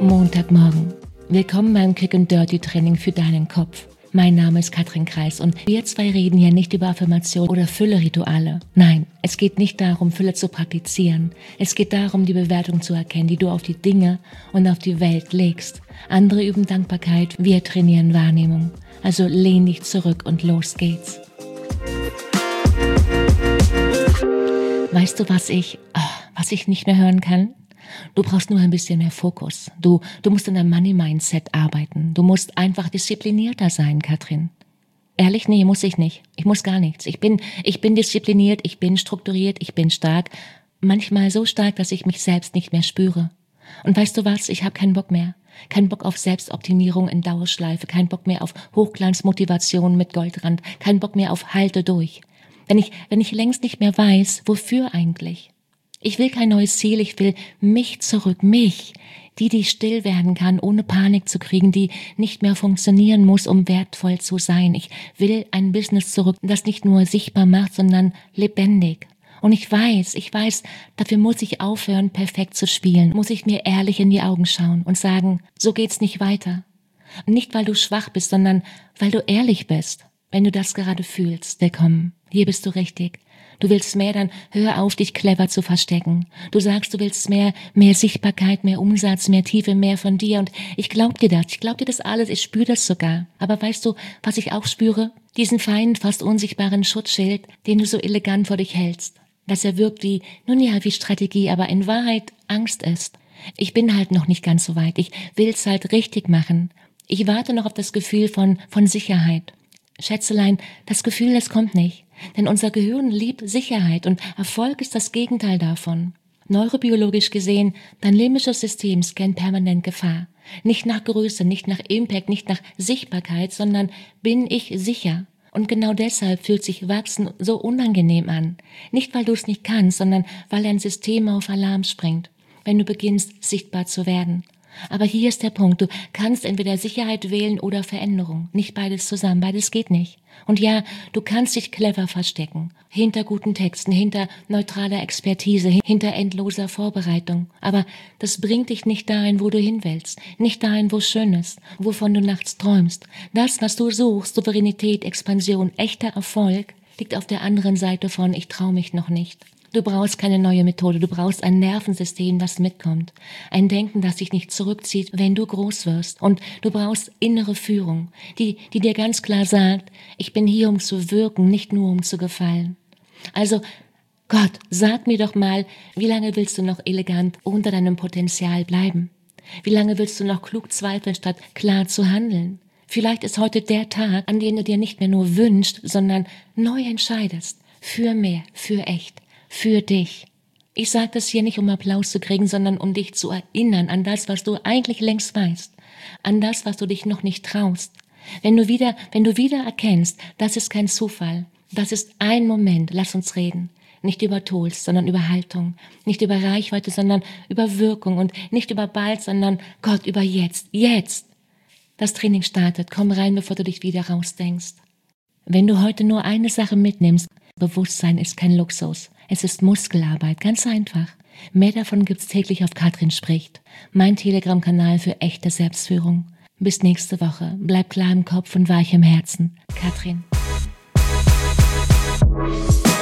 Montagmorgen. Willkommen beim Quick and Dirty Training für deinen Kopf. Mein Name ist Katrin Kreis und wir zwei reden hier nicht über Affirmation oder Fülle-Rituale. Nein, es geht nicht darum, Fülle zu praktizieren. Es geht darum, die Bewertung zu erkennen, die du auf die Dinge und auf die Welt legst. Andere üben Dankbarkeit, wir trainieren Wahrnehmung. Also lehn dich zurück und los geht's. Weißt du, was ich nicht mehr hören kann? Du brauchst nur ein bisschen mehr Fokus. Du musst an deinem Money-Mindset arbeiten. Du musst einfach disziplinierter sein, Katrin. Ehrlich? Nee, muss ich nicht. Ich muss gar nichts. Ich bin diszipliniert, ich bin strukturiert, ich bin stark. Manchmal so stark, dass ich mich selbst nicht mehr spüre. Und weißt du was? Ich habe keinen Bock mehr. Kein Bock auf Selbstoptimierung in Dauerschleife. Kein Bock mehr auf Hochglanzmotivation mit Goldrand. Kein Bock mehr auf Halte durch. Wenn ich längst nicht mehr weiß, wofür eigentlich? Ich will kein neues Ziel, ich will mich zurück, mich, die still werden kann, ohne Panik zu kriegen, die nicht mehr funktionieren muss, um wertvoll zu sein. Ich will ein Business zurück, das nicht nur sichtbar macht, sondern lebendig. Und ich weiß, dafür muss ich aufhören, perfekt zu spielen, muss ich mir ehrlich in die Augen schauen und sagen, so geht's nicht weiter. Und nicht, weil du schwach bist, sondern weil du ehrlich bist. Wenn du das gerade fühlst, willkommen, hier bist du richtig. Du willst mehr, dann hör auf, dich clever zu verstecken. Du sagst, du willst mehr Sichtbarkeit, mehr Umsatz, mehr Tiefe, mehr von dir. Und ich glaub dir das alles, ich spüre das sogar. Aber weißt du, was ich auch spüre? Diesen feinen, fast unsichtbaren Schutzschild, den du so elegant vor dich hältst. Dass er wirkt wie Strategie, aber in Wahrheit Angst ist. Ich bin halt noch nicht ganz so weit. Ich will's halt richtig machen. Ich warte noch auf das Gefühl von Sicherheit. Schätzelein, das Gefühl, das kommt nicht. Denn unser Gehirn liebt Sicherheit und Erfolg ist das Gegenteil davon. Neurobiologisch gesehen, dein limbisches System scannt permanent Gefahr. Nicht nach Größe, nicht nach Impact, nicht nach Sichtbarkeit, sondern bin ich sicher? Und genau deshalb fühlt sich Wachsen so unangenehm an. Nicht, weil du es nicht kannst, sondern weil dein System auf Alarm springt, wenn du beginnst, sichtbar zu werden. Aber hier ist der Punkt, du kannst entweder Sicherheit wählen oder Veränderung. Nicht beides zusammen, beides geht nicht. Und ja, du kannst dich clever verstecken, hinter guten Texten, hinter neutraler Expertise, hinter endloser Vorbereitung. Aber das bringt dich nicht dahin, wo du hin willst, nicht dahin, wo es schön ist, wovon du nachts träumst. Das, was du suchst, Souveränität, Expansion, echter Erfolg, liegt auf der anderen Seite von ich trau mich noch nicht. Du brauchst keine neue Methode, du brauchst ein Nervensystem, das mitkommt. Ein Denken, das dich nicht zurückzieht, wenn du groß wirst. Und du brauchst innere Führung, die dir ganz klar sagt, ich bin hier, um zu wirken, nicht nur um zu gefallen. Also, Gott, sag mir doch mal, wie lange willst du noch elegant unter deinem Potenzial bleiben? Wie lange willst du noch klug zweifeln, statt klar zu handeln? Vielleicht ist heute der Tag, an dem du dir nicht mehr nur wünschst, sondern neu entscheidest. Für mehr, für echt. Für dich. Ich sage das hier nicht, um Applaus zu kriegen, sondern um dich zu erinnern an das, was du eigentlich längst weißt. An das, was du dich noch nicht traust. Wenn du wieder erkennst, das ist kein Zufall. Das ist ein Moment. Lass uns reden. Nicht über Tools, sondern über Haltung. Nicht über Reichweite, sondern über Wirkung. Und nicht über bald, sondern Gott, über jetzt. Jetzt. Das Training startet. Komm rein, bevor du dich wieder rausdenkst. Wenn du heute nur eine Sache mitnimmst, Bewusstsein ist kein Luxus. Es ist Muskelarbeit, ganz einfach. Mehr davon gibt's täglich auf Katrin spricht. Mein Telegram-Kanal für echte Selbstführung. Bis nächste Woche. Bleib klar im Kopf und weich im Herzen. Katrin.